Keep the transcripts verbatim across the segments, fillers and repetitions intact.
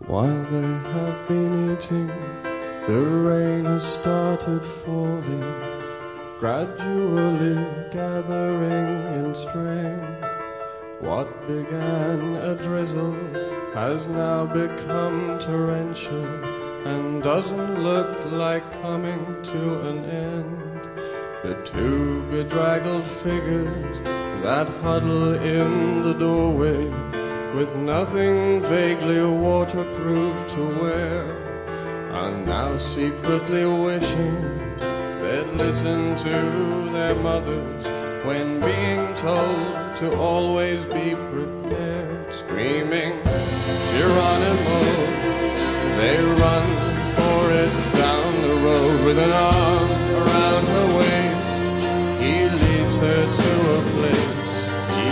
While they have been eating, the rain has started falling, gradually gathering in strength. What began a drizzle has now become torrential and doesn't look like coming to an end. The two bedraggled figures that huddle in the doorway with nothing vaguely waterproof to wear are now secretly wishing they'd listen to their mothers when being told to always be prepared. Screaming Geronimo, they run for it down the road with an arm around her waist. He leads her to a place he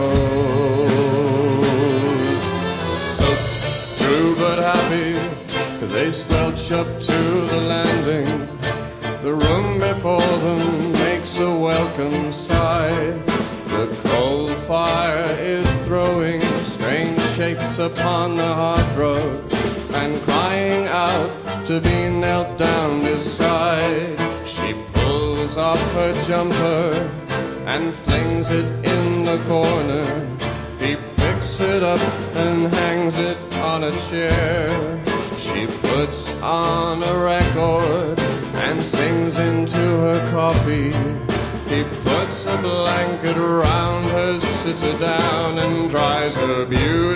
knows. Soaked through but happy, they squelch up to the landing. The room before them makes a welcome sight. The coal fire is throwing strange shapes upon the hearthrug and crying out to be knelt down beside. She pulls off her jumper and flings it in the corner. He picks it up and hangs it on a chair. She puts on a record and sings into her coffee. He puts a blanket around her, sits her down and dries her beauty.